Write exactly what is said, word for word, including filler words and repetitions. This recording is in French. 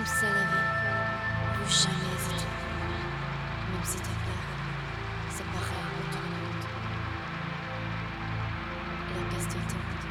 ça la vie, plus jamais étonné. Même si t'as peur, c'est pareil, retourne. La casse de temps.